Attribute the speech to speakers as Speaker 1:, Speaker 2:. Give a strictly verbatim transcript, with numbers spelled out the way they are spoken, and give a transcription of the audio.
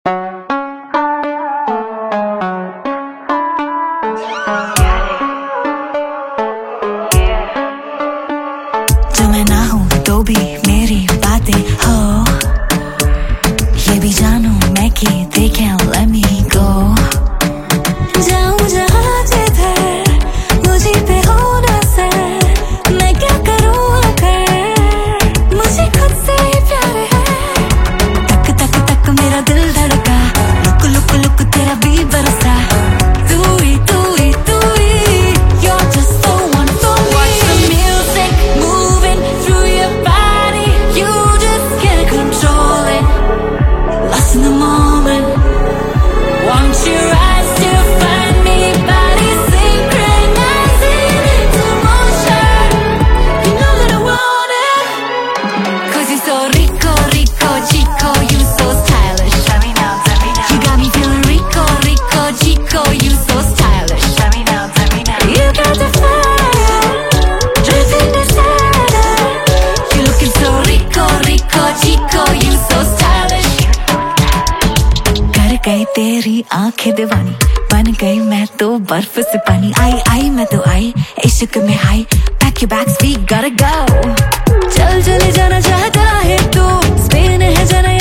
Speaker 1: जो मैं ना हूँ तो भी मेरी बातें हो, ये भी जानू मैं कि they can't let me go। जाऊँ जहाँ जिधर मुझे पे हो नजर, मैं क्या करूँ अगर मुझे खुद से ही प्यार है। तक तक तक मेरा दिल धड़का, लुक लुक लुक तेरा भी बरसा, तू ही तू ही तू ही, you're just the one for me। Watch the music moving through your body, you just can't control it, lost in the moment, want your eyes to find me, body synchronizing into motion, you know that I want it, cause you're so rico, rico, chico, you so stylish, tell me now, tell me now, you got me feeling rico, rico, chico, you so stylish, tell me now, tell me now, you got the fire, driving me sad, you looking so rico, rico, chico, you so stylish। कर गई तेरी आंखें दीवानी, बन गई मैं तो बर्फ से पानी, आई आई मैं तो आई इश्क में high, pack your bags we gotta go। चल चले जाना चाहता है तो स्पेन है जाना